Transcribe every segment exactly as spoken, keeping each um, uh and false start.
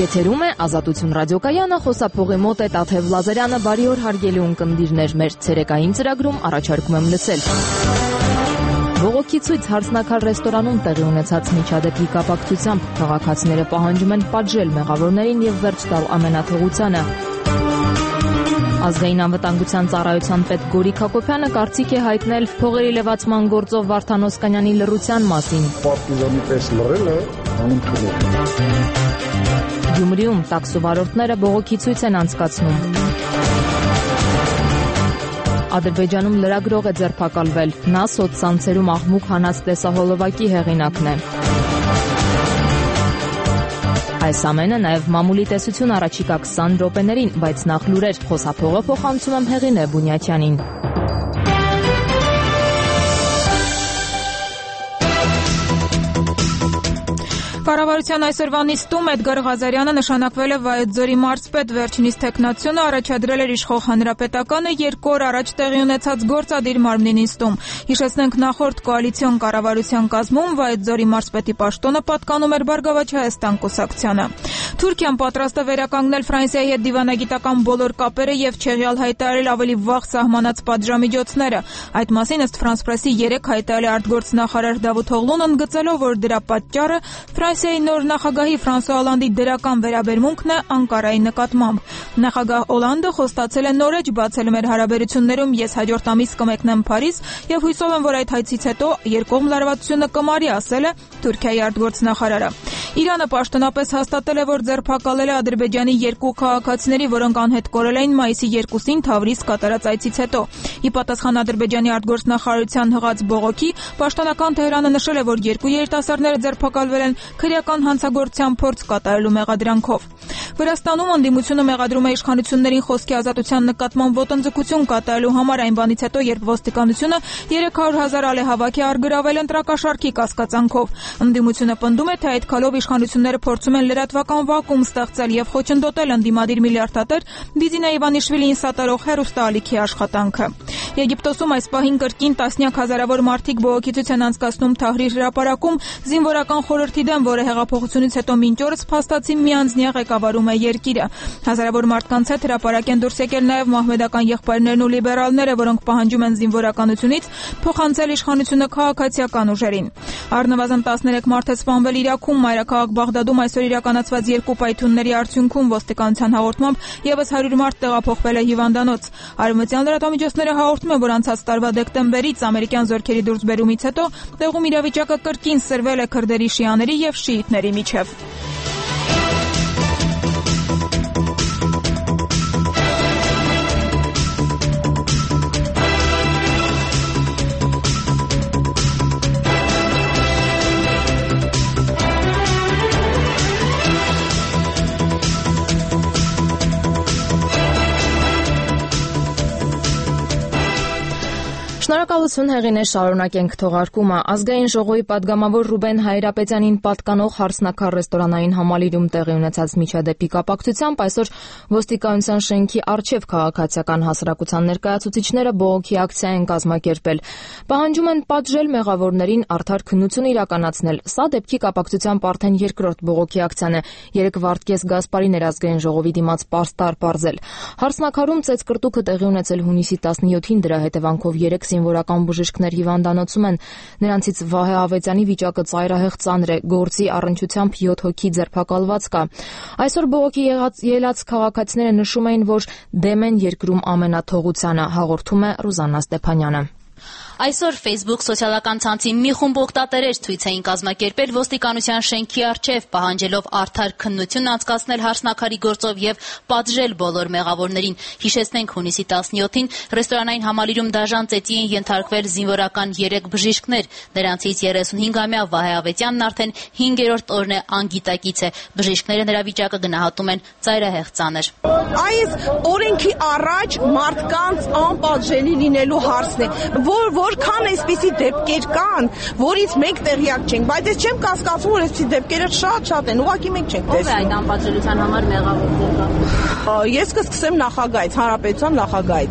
Եթերում է Ազատություն ռադիոկայանը, խոսափողի մոտ է Տաթև Լազարյանը, բարի օր հարգելի ունկնդիրներ, մեր ցերեկային ծրագրում առաջարկում եմ լսել։ Բողոքի ցույց Հարսնաքար ռեստորանում տեղի ունեցած միջադեպի կապակցությամբ քաղաքացիները պահանջում են պատժել մեղավորներին եւ վերջ տալ ամենաթողությանը։ Ազգային անվտանգության ծառայության պետ Գորիկ Հակոբյանը կարծիք է հայտնել փողերի լվացման գործով Վարդան Օսկանյանի լռության մասին։ Պարտիզանի պես լռելը անընդունելի է։ Գյումրիում տաքսովարորդները բողոքի ցույց են անցկացնում։ Ադրբեջանում լրագրող է ձերբակալվել, նա սոցցանցերում աղմուկ հանած տեսահոլովակի հեղինակն է։ Այս ամենը նաև մամուլի տեսություն առաջիկա քսան րոպեներին, բայց նախ լուրեր, խոսափողը փոխանցում եմ Հեղինե Բունյաթյանին։ Կառավարության այսօրվա նիստում Էդգար Ղազարյանը նշանակվել է Վայոց-Ձորի մարզպետ, վերջինիս թեկնածությունը առաջադրել էր իշխող հանրապետականը երկու օր առաջ տեղի ունեցած գործադիր մարմնի նիստում։ Հիշեցնենք, նախորդ կոալիցիոն կառավարության կազմում Վայոց-Ձորի մարզպետի պաշտոնը պատկանում էր Բարգավաճ Հայաստան կուսակցությանը։ Թուրքիան պատրաստ է վերականգնել Ֆրանսիայի հետ դիվանագիտական բոլոր կապերը եւ չեղյալ հայտարարել ավելի վաղ սահմանած պատժամիջոցները։ Այդ մասին ըստ Ֆրանս Պրեսի երեկ հայտարարել է արտգործնախարար Դավութ Օղլուն, ընդգծելով, որ դրա պատճառը Ֆրանսիայի նոր նախագահի Ֆրանսուଆ Օլանդի դրական վերաբերմունքն է Անկարայի նկատմամբ։ Նախագահ Օլանդը խոստացել է նորեջ բացել մեր հարաբերություններում, ես հաջորդ ամիս կմեկնեմ Փարիզ եւ հույսով եմ, որ այդ հայցից հետո երկկողմ լարվածությունը կմարի, ասել է Թուրքիայի արտգործնախարարը։ Իրանը պաշտոնապես հաստատել է, որ ձերբակալել է Ադրբեջանի երկու քաղաքացիների, որոնք անհետ կորել էին մայիսի երկուսին Թավրիզ կատարած այցից հետո։ Ի պատասխան Ադրբեջանի արտգործնախարարության հղած բողոքի, պաշտոնական Թեհրանը նշել է, որ երկու երիտասարդները ձերբակալվել են քրեական հանցագործության փորձ կատարելու մեղադրանքով։ Վրաստանում ընդդիմությունը մեղադրում է իշխանություններին խոսքի ազատության նկատմամբ ոտնձգություն կատարելու համար այն բանից հետո, երբ ոստիկանությունը երեք հարյուր հազար ալեհավաք է արգրավել ընտրակաշառքի կասկածանքով։ Ընդդիմությունը պնդում է, թե այդ քալով իշխանությունները փորձում են լրատվական վակուում ստեղծել եւ խոչընդոտել ընդդիմադիր միլիարդատեր Դիզինա Իվանիշվիլիին սատարող հեռուստաալիքի աշխատանքը։ Եգիպտոսում այս պահին կրկին տասնյակ հազարավոր մարդիկ բողոքի ցույց են անցկացնում Թահրիր հրապարակում զինվորական խորհրդի դեմ, որը հեղափոխությունից հետո մինչ օրս փաստացի միանձնյա ղեկավարում է երկիրը։ Հազարավոր մարդկանց հետ հրապարակ են դուրս եկել նաև մահմեդական եղբայրներն ու լիբերալները, որոնք պահանջում են զինվորականությունից փոխանցել իշխանությունը քաղաքացիական ուժերին։ Առնվազն տասներեք մարդ է սպանվել Իրաքում, մայրաքաղաք Բաղդադում այսօր իրականացված երկու պայթյունների արդյունքում ոստիկանության հաղորդմամբ եւս հարյուր մարդ տեղափոխվել է հիվանդանոց։ Արևմտյան լրատվամիջոցները հաղորդում են, որ անցած տարվա դեկտեմբերից ամերիկյան զորքերի դուրսբերումից հետո տեղում իրավիճակը կրկին սրվել է քրդերի շիաների եւ շիիտների միջև։ Շնորհակալություն Հեղինե, շարունակենք թողարկումը։ Ազգային ժողովի պատգամավոր Ռուբեն Հայրապետյանին պատկանող Հարսնաքար ռեստորանային համալիրում տեղի ունեցած միջադեպի կապակցությամբ այսօր ոստիկանության շենքի առջև քաղաքացիական հասարակության ներկայացուցիչները բողոքի ակցիա են կազմակերպել։ Պահանջում են պատժել մեղավորներին, արդար քննություն իրականացնել։ Սա դեպքի կապակցությամբ արդեն երկրորդ բողոքի ակցիան է։ Երեք Վարդգես Գասպարին էր Ազգային ժողովի դիմաց պարստար պարզել։ Հարսնաքարում ծեծկրտուքը տեղի ունեցել հունիսի տասնյոթին, դրա հետևանքով երեք զինվորական բժիշկներ հիվանդանոցում են։ Նրանցից Վահե Ավետյանի վիճակը ծայրահեղ ծանր է, գործի առնչությամբ յոթ հոգի ձերբակալված կա։ Այսօր բողոքի ելած քաղաքացիները նշում էին, որ դեմ են երկրում ամենաթողությանը, հաղորդում է Ռուզաննա Ստեփանյանը։ Այսօր Facebook սոցիալական ցանցի մի խումբ օգտատերեր ցույց էին կազմակերպել ոստիկանության շենքի առջև, պահանջելով արդար քննություն անցկացնել Հարսնաքարի գործով եւ պատժել բոլոր մեղավորներին։ Հիշեցնենք, հունիսի տասնյոթին ռեստորանային համալիրում դաժան ծեծի են ենթարկվել զինվորական երեք բժիշկներ։ Նրանցից երեսունհինգամյա Վահե Ավետյանն արդեն հինգերորդ օրն է անգիտակից է։ Բժիշկները նրա վիճակը գնահատում են ծայրահեղ ծանր։ Այս օրենքի առաջ մարդկանց անպատժելի լինելու հարցն է, որ որքան այսպիսի դեպքեր կան, որից մենք տեղյակ չենք, բայց ես չեմ կասկածում, որ այսպիսի դեպքերը շատ-շատ են, ուղղակի մենք չենք տեսնում։ Ո՞վ է այդ անպատժելիության համար մեղավոր դեպքը։ Ես կսկսեմ նախագահից, հանրապետության նախագահից։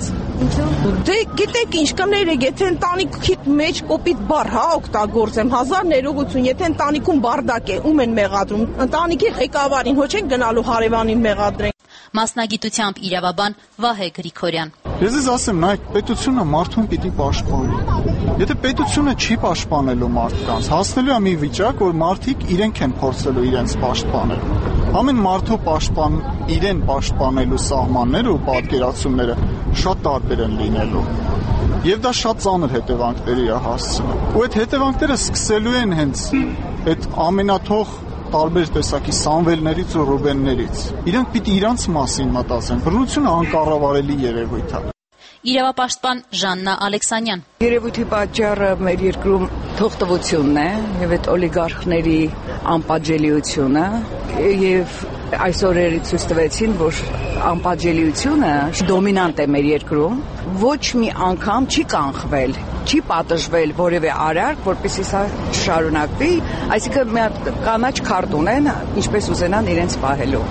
Դե գիտեք ինչ կներեք, եթե ընտանիքի մեջ կոպիտ բառ հա օգտագործեմ, հազար ներողություն, եթե ընտանիքում բարդակ է, ում են մեղադրում, ընտանիքի ղեկավարին, ոչ են գնալու հարևանին մեղադրեն։ Մասնագիտությամբ իրավաբան Վահե Գրիգորյան։ Ես ես ասեմ, նայեք, պետությունը մարդուն պիտի պաշտպանի։ Եթե պետությունը չի պաշտպանելու մարդկանց, հասնելու է մի վիճակ, որ մարդիկ իրենք են փորձելու իրենց պաշտպանել։ Ամեն մարդու պաշտպան իրեն պաշտպանելու սահմանները ու պատկերացումները շատ տարբեր են լինելու։ Եվ դա շատ ծանր հետևանքների է հասցնում։ Ու այդ հետևանքները սկսելու են հենց այդ ամենաթող տարբեր տեսակի Սամվելներից ու Ռուբեններից։ Իրանք պիտի իրանց մասին մտածեն։ Բռնությունը անկառավարելի երևույթ է։ Իրավապաշտպան Ժաննա Ալեքսանյան։ Երևույթի պատճառը մեր երկրում թողտվությունն է եւ այդ օլիգարխների անպատժելիությունը եւ այսօրերը ցույց տվեցին, որ անպատժելիությունը դոմինանտ է մեր երկրում, ոչ մի անգամ չի կանխվել, չի պատժվել որևէ արարք, որպեսզի սա շարունակվի, այսինքն մի հատ կանաչ քարտ ունեն, ինչպես ուզենան իրենց պահելու։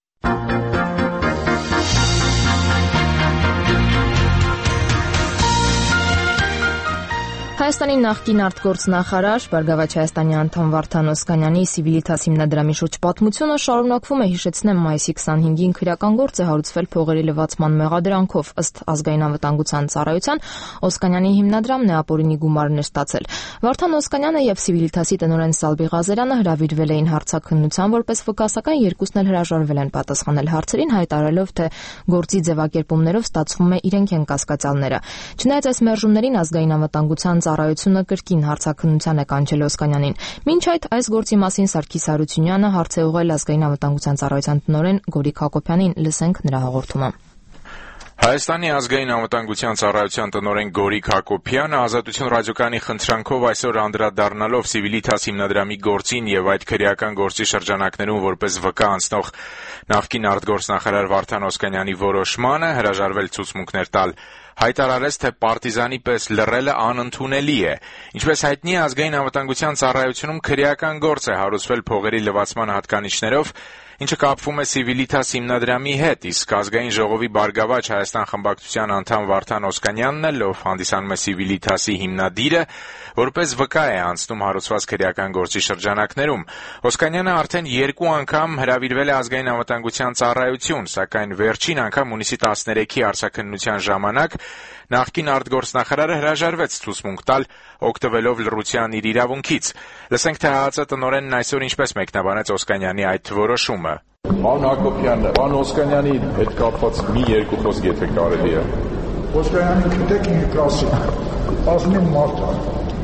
Հայաստանի նախկին արտգործնախարար, Բարգավաճ Հայաստանի անդամ Վարդան Օսկանյանի Civitas հիմնադրամի շուրջ պատմությունը շարունակվում է, հիշեցնեմ, մայիսի քսանհինգին քրեական գործ է հարուցվել փողերի լվացման մեղադրանքով, ըստ ազգային անվտանգության ծառայության, Օսկանյանի հիմնադրամն է ապօրինի գումարներ ստացել։ Վարդան Օսկանյանը եւ Civitas-ի տնօրեն Սալբի Ղազարյանը հրավիրվել էին հարցաքննության որպես վկա, սակայն երկուսն էլ հրաժարվել են պատասխանել հարցերին, հայտարարելով, թե գործի ձևակերպումներով ստացվում է իրենք են կասկածյալները։ Չնայած այս մերժումներին ազգային անվտանգության ծառայությունը կրկին հարցաքննության է կանչել Օսկանյանին։ Մինչ այդ այս գործի մասին Սարգիս Հարությունյանը հարց է ուղղել ազգային անվտանգության ծառայության տնօրեն Գորիկ Հակոբյանին, լսենք նրա հաղորդումը։ Հայաստանի ազգային անվտանգության ծառայության տնօրեն Գորիկ Հակոբյանը Ազատություն ռադիոկայանի խնդրանքով այսօր անդրադառնալով Civitas հիմնադրամի գործին եւ այդ քրեական գործի շրջանակներում որպես վկա անցնող նախկին արտգործնախարար Վարդան Օսկանյանի որոշմանը հրաժարվել ցուցմունքներ տալ, հայտարարեց, թե պարտիզանի պես լռելը անընդունելի է։ Ինչպես հայտնի է, ազգային անվտանգության ծառայությունում քրեական գործ է հարուցվել փողերի լվացման հատկանիշներով, ինչը կապվում է Civitas հիմնադրամի հետ, իսկ ազգային ժողովի Բարգավաճ Հայաստան խմբակցության անդամ Վարդան Օսկանյանն էլ, ով հանդիսանում է Civitas-ի հիմնադիրը, որպես վկա է անցնում հարուցված քրեական գործի շրջանակներում։ Օսկանյանը արդեն երկու անգամ հրավիրվել է ազգային անվտանգության ծառայություն, սակայն վերջին անգամ հունիսի տասներեքի արձակնության ժամանակ նախկին արտգործնախարարը հրաժարվեց ցուցմունք տալ, օգտվելով լռության իր իրավունքից։ Լսենք, թե ՀԱԾ տնօրենն այսօր ինչպես մեկնաբանեց Օսկանյանի այդ որոշումը։ Պարոն Հակոբյան, պարոն Օսկանյանի հետ կապված մի երկու խոսք եթե կարելի է։ Օսկանյանի գիտեք ինչ կասի։ Ազնիվ մարդ է։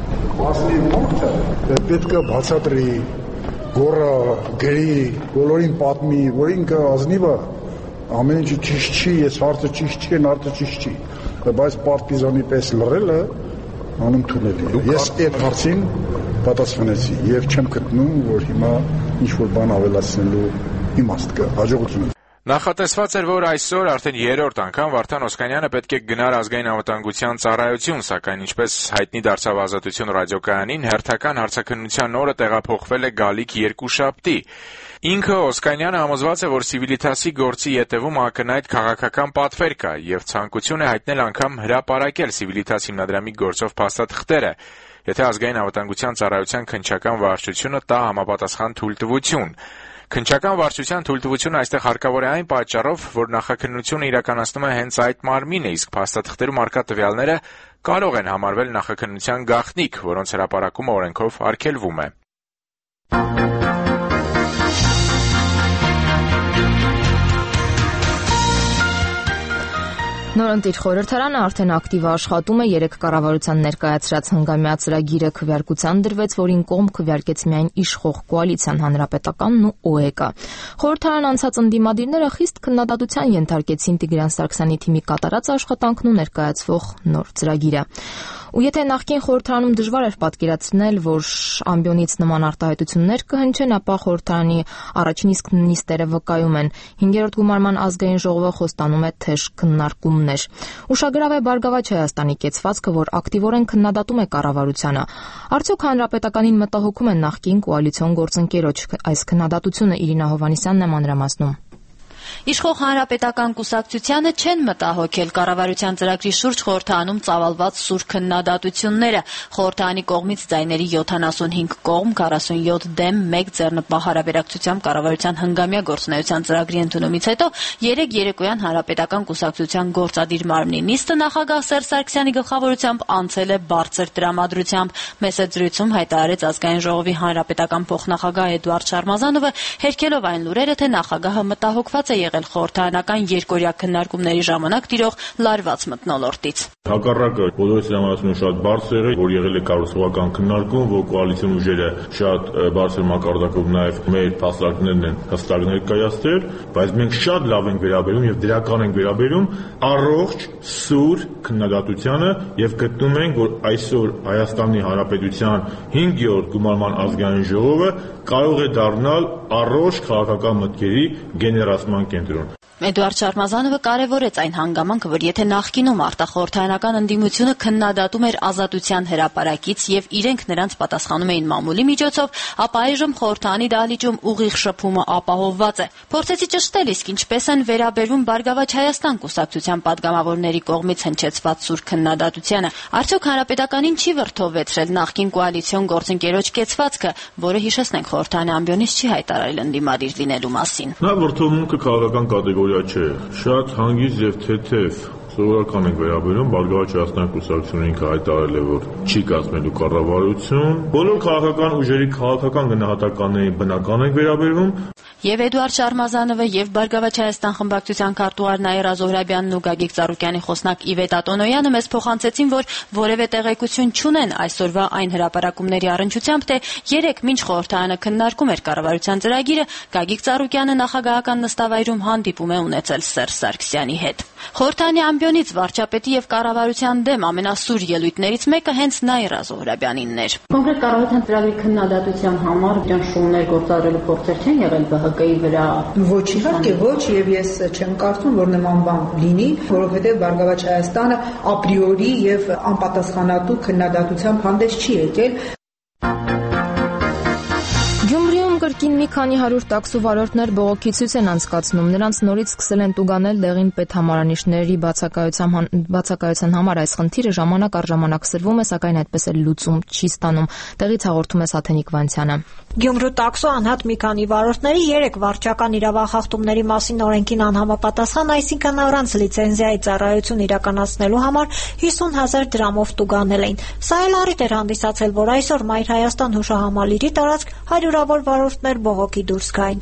Ազնիվ մարդը պետք է բացատրի, գոռա, գրի, բոլորին պատմի, որ ինքը ազնիվ է, ամեն ինչ ճիշտ չի, ես հարցը ճիշտ չի, հարցը ճիշտ չի, բայց պարտիզանի պես լռելը անընդունելի է։ Ես այդ հարցին պատասխանեցի եւ չեմ գտնում, որ հիմա ինչ որ բան ավելացնելու իմաստ կա։ Հաջողություն։ Նախատեսված էր, որ այսօր արդեն երրորդ անգամ Վարդան Օսկանյանը պետք է գնար ազգային անվտանգության ծառայություն, սակայն ինչպես հայտնի դարձավ Ազատություն ռադիոկայանին, հերթական հարցաքննության օրը տեղափոխվել է գալիք երկուշաբթի։ Ինքը Օսկանյանը համոզված է, որ Civitas-ի գործի ետևում ակնհայտ քաղաքական պատվեր կա եւ ցանկություն է հայտնել անգամ հրապարակել Civitas հիմնադրամի գործով փաստաթղթերը, եթե ազգային անվտանգության ծառայության քննչական վարչությունը տա համապատասխան թույլտվություն։ Քննչական վարչության թույլտվությունը այստեղ հարկավոր է այն պատճառով, որ նախաքննությունը իրականացնում է հենց այդ մարմինը, իսկ փաստաթղթերում առկա տվյալները կարող են համարվել նախաքննության գաղտնիք, որոնց հրապարակումը օրենքով արգելվում է։ Նորընտիր խորհրդարանը արդեն ակտիվ աշխատում է, երեք կառավարության ներկայացրած հնգամյա ծրագիրը քվեարկության դրվեց, որին կողմ քվեարկեց միայն իշխող կոալիցիան, Հանրապետականն ու օ է կա։ Խորհրդարան անցած ընդդիմադիրները խիստ քննադատության ենթարկեցին Տիգրան Սարգսյանի թիմի կատարած աշխատանքն ու ներկայացվող նոր ծրագիրը։ Ու եթե նախկին խորհրդարանում դժվար էր պատկերացնել, որ ամբիոնից նման արտահայտություններ կհնչեն, ապա խորհրդարանի առաջին իսկ նիստերը վկայում են, հինգերորդ գումարման ազգային ժողովը խոստանում է թեժ քննարկումներ։ Ուշագրավ է Բարգավաճ Հայաստանի կեցվածքը, որ ակտիվորեն քննադատում է կառավարությանը։ Արդյոք Հանրապետականին մտահոգում են նախկին կոալիցիոն գործընկերոջ, այս քննադատությունը Իրինա Հովհաննիսյանն է մանրամասնում։ Իշխող հանրապետական կուսակցությանը չեն մտահոգել կառավարության ծրագրի շուրջ խորհրդանում ծավալված սուր քննադատությունները։ Խորհրդանի կողմից ձայների յոթանասունհինգ կողմ, քառասունյոթ դեմ, մեկ ձեռնպահ հարաբերակցությամբ կառավարության հնգամյա գործունեության ծրագրի ընդունումից հետո երեկ երեկոյան հանրապետական կուսակցության գործադիր մարմնի նիստը նախագահ Սերժ Սարգսյանի գլխավորությամբ անցել է բարձր տրամադրությամբ։ Մեծ զրույցում հայտարարեց ազգային ժողովի հանրապետական փոխնախագահ Էդուարդ Շարմազանովը, հերքելով այն լուրերը, թե նախագահը մտահոգված է եղել խորհրդարանական երկօրյա քննարկումների ժամանակ տիրող լարված մթնոլորտից։ Հակառակը բոլորի համացումը շատ բարձր եղել, որ եղել է կառուցողական քննարկում, որ կոալիցիոն ուժերը շատ բարձր մակարդակով նաև մեր փաստարկներն են հստակ ներկայացրել, բայց մենք շատ լավ ենք վերաբերում եւ դրական ենք վերաբերում առողջ սուր քննադատությանը եւ գտնում ենք, որ այսօր Հայաստանի Հանրապետության հինգերորդ գումարման ազգային ժողովը կարող է դառնալ առողջ քաղաքական մտքերի գեներացման կենտրոն։ Էդուարդ Շարմազանովը կարևորեց այն հանգամանքը, որ եթե նախկինում արտախորհրդարանական ընդդիմությունը քննադատում էր Ազատության հրապարակից եւ իրենք նրանց պատասխանում էին մամուլի միջոցով, ապա այժմ խորհրդանի դահլիճում ուղիղ շփումը ապահովված է։ Փորձեցի ճշտել, իսկ ինչպես են վերաբերվում Բարգավաճ Հայաստան կուսակցության падգամավորների կողմից հնչեցված սուր քննադատությանը։ Արդյոք հանրապետականին չի վրդովեցրել նախկին կոալիցիոն գործընկերոջ կեցվածքը, որը հիշեցնենք խորհրդանի ամբիոնից չի հայտարարել ընդդիմադիր լինելու մասին։ Նա վրդովմունքը քաղաքական կատեգորիա չէ, շատ հանգիստ եւ թեթև սովորական ենք վերաբերում, Բարգավաճ Հայաստան կուսակցությունը ինքը հայտարարել է, որ չի կազմելու կառավարություն, բոլոր քաղաքական ուժերի քաղաքական գնահատականներին բնական ենք վերաբերվում։ Եվ Էդուարդ Շարմազանովը եւ Բարգավաճ Հայաստան խմբակցության քարտուղար Նաիրա Զոհրաբյանն ու Գագիկ Ծառուկյանի խոսնակ Իվետ Ատոնոյանը մեզ փոխանցեցին, որ որևէ տեղեկություն չունեն այսօրվա այն հրապարակումների առնչությամբ, թե երեք մինչ խորհրդարանը քննարկում էր կառավարության ծրագիրը, Գագիկ Ծառուկյանը նախագահական նստավայրում հանդիպում է ունեցել Սերժ Սարգսյանի հետ։ Խորհրդանի ամբիոնից վարչապետի եւ կառավարության դեմ ամենասուր ելույթներից մեկը հենց Նաիրա Զոհրաբյանինն էր։ Կոնկրետ կառավարության ծրագրի քննադատության համար դրան շուներ գործադրելու փորձեր չեն եղել ԲՀԿ վրա։ Ոչ, իհարկե ոչ, եւ ես չեմ կարծում, որ նման բան լինի, որովհետեւ Բարգավաճ Հայաստանը ապրիորի եւ անպատասխանատու քննադատությամբ հանդես չի եկել։ Գյումրիում կրկին մի քանի հարյուր տաքսու վարորդներ բողոքի ցույց են անցկացնում։ Նրանց նորից սկսել են տուգանել դեղին պետհամարանիշների բացակայության համար այս խնդիրը ժամանակ առ ժամանակ սրվում է, սակայն այդպես էլ լուծում չի ստանում։ Տեղից հաղորդում է Սաթենիկ Վանցյանը։ Գյումրու տաքսու անհատ մի քանի վարորդների երեք վարչական իրավախախտումների մասին օրենքին անհամապատասխան, այսինքն առանց լիցենզիայի ծառայություն իրականացնելու համար հիսուն հազար դրամով տուգանել էին։ Սա էլ առիթ էր հանդիսացել, որ այսօր Մայր Հայաստան հուշահամալիրի տարածք հարյուրավոր վարորդներ բողոքի դուրս գային։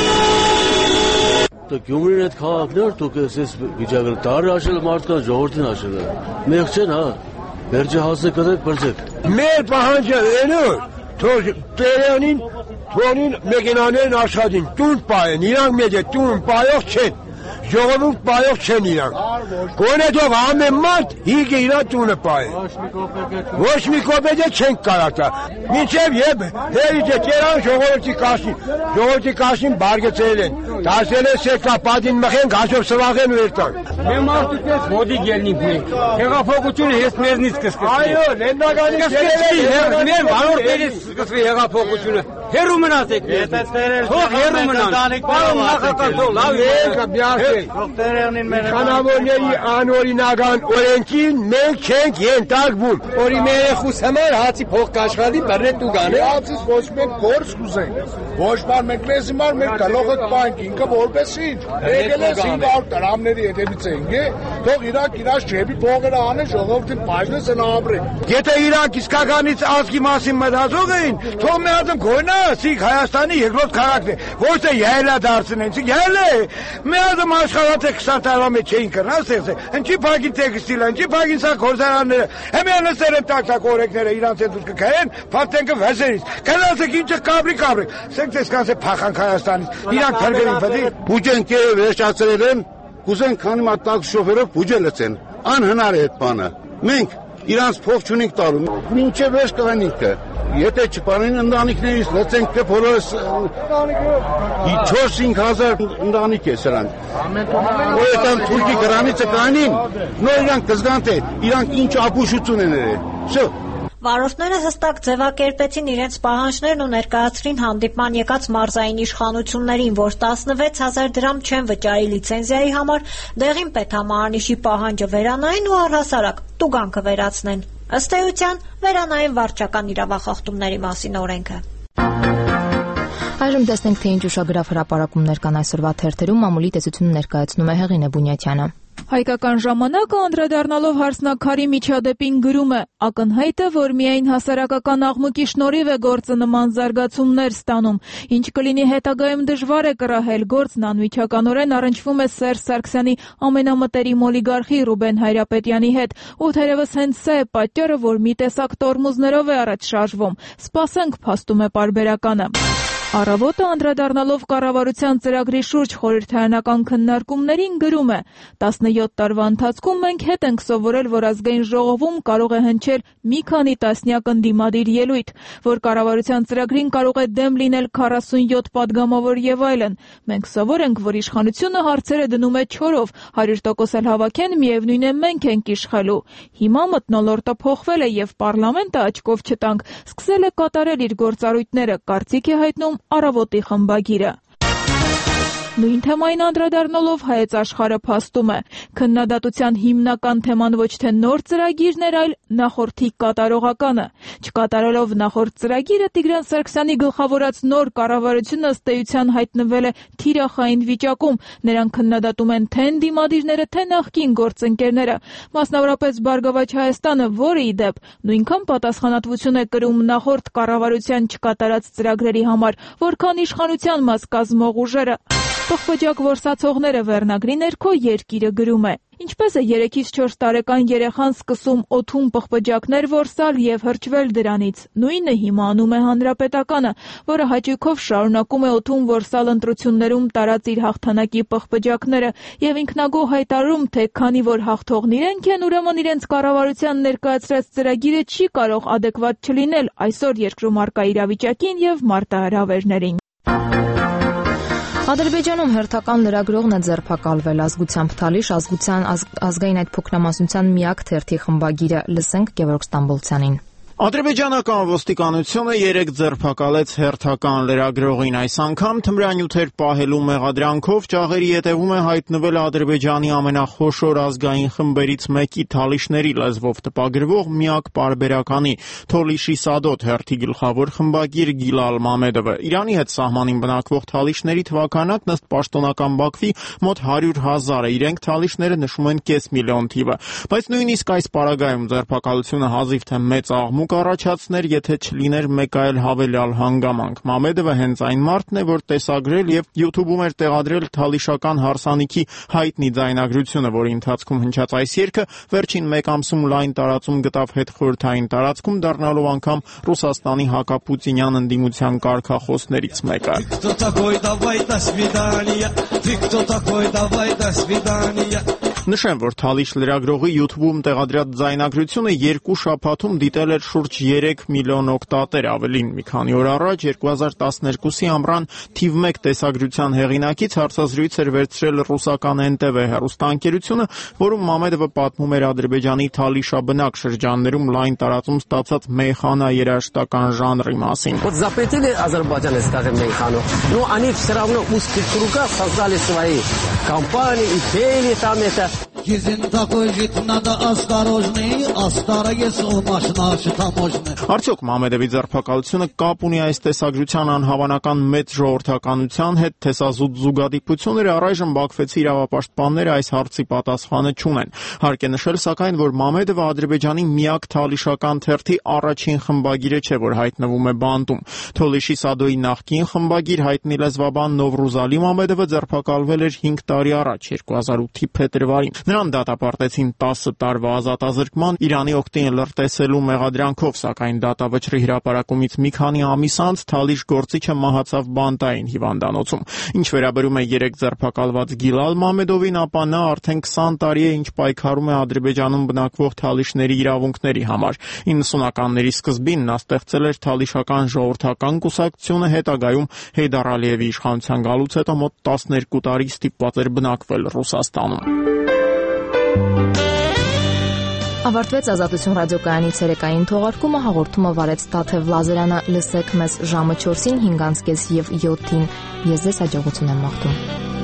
Գյումրին այդ քաղաքներ դուք էս վիճակը տարի աշել մարդկան ժողովրդին աշել է։ Մեղ չեն, հա։ Վերջը հասեք կդեք բրձեք։ Մեր պահանջը էնու թող տերյանին թողին մեքենաներն աշխատին, տուն պահեն, իրանք մեծ է տուն պահող չեն։ Ժողովուրդ պայող չեն իրանք։ Գոնե թող ամեն մարդ հիգը իրա տունը պահե։ Ոչ մի կոպետ չենք կարա։ Մինչև եւ հերիք է տերան ժողովրդի կաշին։ Ժողովրդի կաշին բարգեցել են։ Դասել են սեկա պատին մխեն գաշով սվաղեն ու երտան։ Մեր մարդուց ես մոդի գելնիք մենք։ Հեղափոխությունը ես մերնից կսկսվի։ Այո, լենդագանի կսկսվի։ Մեր վարորդներից կսկսվի հեղափոխությունը։ Հերու մնացեք։ Թող հերու մնան։ Պարոն նախագահ, թող լավ է։ Կանավորների անօրինական օրենքին մենք չենք ենթարկվում։ Որի մեր երեխուս համար հացի փող կաշխատի բռնետ ու գանը։ Հացից ոչ մենք գործ կուզենք։ Ոչ բան մենք մեզ հիմար մեր գլոխը կպանք ինքը որպեսին։ Եկել է հինգ հարյուր դրամների հետևից ենք, թող իրանք իրաց ջեբի փողերը անեն ժողովրդին բաժնես են ապրեն։ Եթե իրանք իսկականից ազգի մասին մտածող էին, թող մի հատ գոնա, սիկ Հայաստանի երկրորդ քաղաքն է, ոչ թե յայլա դարձնեն, յայլ է։ Մի հատ աշխարհը քսան տարվա մեջ չէին կրնասեղս, ընչի փագին տեքստիլը, ընչի փագին սա գործարանները, հեմյանստեր են տակ-տակ օրենքները իրանց հետ դուք կգայեն, փաստենքը վեզերից։ Գնացեք ինչը կաբրի կաբրի։ Սենք տեսքանց է փախանք Հայաստանից։ Իրանք թարգերին վդի։ Բուջեն կերը վերջացրել են, կուզեն քանի մատ տաքս շոֆերով բուջե լցեն։ Անհնար է այդ բանը։ Մենք իրանց փող չունենք տալու։ Մինչև վերջ կվանինք։ Եթե չպանեն ընտանիքներից լցենք թե բոլորս չորս-հինգ հազար ընտանիք է սրանք։ Որտեղ թուրքի գրանիցը կանին, նոր իրանք կզգան թե իրանք ինչ ապուշություն են երել։ Շո Վարորդները հստակ ձևակերպեցին իրենց պահանջներն ու ներկայացրին հանդիպման եկած մարզային իշխանություններին, որ տասնվեց հազար դրամ չեն վճարի լիցենզիայի համար, դեղին պետհամահանիշի պահանջը վերանային ու առհասարակ տուգանքը վերացնեն։ Ըստ էության, վերանային վարչական իրավախախտումների մասին օրենքը։ Այժմ տեսնենք, թե ինչ ուշագրավ հրապարակումներ կան այսօրվա թերթերում, մամուլի տեսությունը ներկայացնում է Հեղինե Բունյաթյանը։ Հայկական ժամանակը անդրադառնալով հարսնաքարի միջադեպին գրում է. ակնհայտ է, որ միայն հասարակական աղմուկի շնորհիվ է գործը նման զարգացումներ ստանում, ինչ կլինի հետագայում դժվար է կռահել, գործն անմիջականորեն առնչվում է Սերժ Սարգսյանի ամենամտերիմ օլիգարխի Ռուբեն Հայրապետյանի հետ, ու թերևս հենց սա է պատճառը, որ մի տեսակ տորմուզներով է առաջ շարժվում։ Սպասենք, փաստում է պարբերականը։ Առավոտը անդրադառնալով կառավարության ծրագրի շուրջ խորհրդարանական քննարկումներին գրում է. տասնյոթ տարվա ընթացքում մենք հետ ենք սովորել, որ ազգային ժողովում կարող է հնչել մի քանի տասնյակ ընդդիմադիր ելույթ, որ կառավարության ծրագրին կարող է դեմ լինել քառասունյոթ падգամավոր եւ այլն։ Մենք սովոր ենք, որ իշխանությունը հարցերը դնում է չորով, հարյուր տոկոս էլ հավաքեն, միևնույն է մենք ենք իշխելու։ Հիմա մթնոլորտը փոխվել է եւ պարլամենտը աչքով չտանք, սկսել է կատարել իր գործառույթները, կարծիք է հայտնում Առավոտի խմբագիրը։ Նույն թեմային անդրադառնալով Հայոց Աշխարհը փաստում է. քննադատության հիմնական թեման ոչ թե նոր ծրագիրն էր, այլ նախորդի կատարողականը։ Չկատարելով նախորդ ծրագիրը, Տիգրան Սարգսյանի գլխավորած նոր կառավարությունը ըստ էության հայտնվել է թիրախային վիճակում։ Նրանք քննադատում են թե ընդդիմադիրները, թե նախկին գործընկերները, մասնավորապես Բարգավաճ Հայաստանը, որը ի դեպ նույնքան պատասխանատվություն է կրում նախորդ կառավարության չկատարած ծրագրերի համար, որքան իշխանության մաս կազմող ուժերը։ Պղպջակ որսացողները վերնագրի ներքո Երկիրը գրում է. ինչպես է երեքից չորս տարեկան երեխան սկսում օդում պղպջակներ որսալ եւ հրճվել դրանից, նույնը հիմա անում է Հանրապետականը, որը հաճույքով շարունակում է օդում որսալ ընտրություններում տարած իր հաղթանակի պղպջակները եւ ինքնագոհ հայտարարում, թե քանի որ հաղթողն իրենք են, ուրեմն իրենց կառավարության ներկայացրած ծրագիրը չի կարող adekvat չլինել այսօր երկրում առկա իրավիճակին եւ մարտահրավերներին։ Ադրբեջանում հերթական լրագրողն է ձերբակալվել ազգությամբ Թալիշ ազգության ազգային այդ փոքրամասնության միակ թերթի խմբագիրը։ Լսենք Գևորգ Ստամբոլցյանին։ Ադրբեջանական ոստիկանությունը երեկ ձերբակալեց հերթական լրագրողին, այս անգամ թմրանյութեր պահելու մեղադրանքով ճաղերի ետևում է հայտնվել Ադրբեջանի ամենախոշոր ազգային խմբերից մեկի Թալիշների լեզվով տպագրվող միակ պարբերականի Թոլիշի Սադոթ հերթի գլխավոր խմբագիր Գիլալ Մամեդովը։ Իրանի հետ սահմանին բնակվող Թալիշների թվաքանակն ըստ պաշտոնական Բաքվի մոտ հարյուր հազար է, իրենք Թալիշները նշում են կես միլիոն թիվը, բայց նույնիսկ այս պարագայում ձերբակալությունը հազիվ թե մեծ աղմուկ առաջացներ, եթե չլիներ մեկ այլ հավելյալ հանգամանք։ Մամեդովը հենց այն մարդն է, որ տեսագրել եւ YouTube-ում էր տեղադրել թալիշական հարսանիքի հայտնի ձայնագրությունը, որի ընթացքում հնչած այս երգը վերջին մեկ ամսում լայն տարածում գտավ հետխորհրդային տարածքում, դառնալով անգամ Ռուսաստանի հակապուտինյան ընդդիմության կարգախոսներից մեկը։ Նշեմ, որ Թալիշ լրագրողի YouTube-ում տեղադրած ձայնագրությունը երկու շաբաթում դիտել էր շուրջ երեք միլիոն օգտատեր, ավելին մի քանի օր առաջ երկու հազար տասներկուսի ամռան թիվ մեկ տեսագրության հեղինակից հարցազրույց էր վերցրել ռուսական N T V հեռուստաընկերությունը, որում Մամեդովը պատմում էր Ադրբեջանի Թալիշաբնակ շրջաններում լայն տարածում ստացած մեյխանա երաժշտական ժանրի մասին։ Вот запретили азербайджане, скажем, мейхану, но они все равно у спецрука создали свои компании и пели там это. Արդյոք Մամեդովի ձերբակալությունը կապ ունի այս տեսագրության անհավանական մեծ ժողովրդականության հետ, թե սա զուտ զուգադիպություններ է, առայժմ բաքվեցի իրավապաշտպանները այս հարցի պատասխանը չունեն։ Հարկ է նշել սակայն, որ Մամեդովը Ադրբեջանի միակ թալիշական թերթի առաջին խմբագիրը չէ, որ հայտնվում է բանտում։ Թոլիշի Սադոյի նախկին խմբագիր հայտնի լեզվաբան Նովրուզալի Մամեդովը ձերբակալվել էր հինգ տարի առաջ, երկու հազար ութի փետրվարին։ Նրան դատապարտեցին տասը տարվա ազատազրկման, Իրանի օգտին լրտեսելու մեղադրանքով, սակայն դատավճռի հրապարակումից մի քանի ամիս անց Թալիշ գործիչը մահացավ բանտային հիվանդանոցում։ Ինչ վերաբերում է երեք ձերբակալված Գիլալ Մամեդովին, ապա նա արդեն քսան տարի է ինչ պայքարում է Ադրբեջանում բնակվող թալիշների իրավունքների համար։ իննսունականների սկզբին նա ստեղծել էր Թալիշական ժողովրդական կուսակցությունը, հետագայում Հեյդար Ալիևի իշխանության գալուց հետո մոտ տասներկու տարի ստիպված էր բնակվել Ռուսաստանում։ Ավարտվեց Ազատություն ռադիոկայանի ցերեկային թողարկումը, հաղորդումը վարեց Տաթև Լազարյանը։ Լսեք մեզ ժամը չորսին, հինգ եւ յոթին։ Ես ձեզ հաջողություն եմ մաղթում։